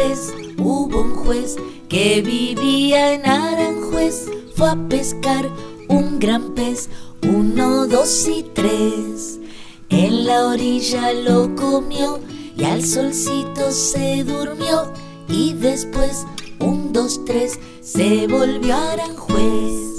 vez hubo un juez que vivía en Aranjuez. Fue a pescar un gran pez, 1, 2 y 3. En la orilla lo comió y al solcito se durmió. Y después, 1, 2, 3, se volvió a Aranjuez.